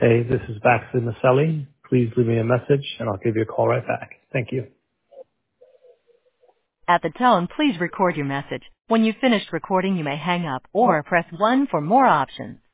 Hey, this is Baxley Maselli. Please leave me a message and I'll give you a call right back. Thank you. At the tone, please record your message. When you've finished recording, you may hang up or press 1 for more options.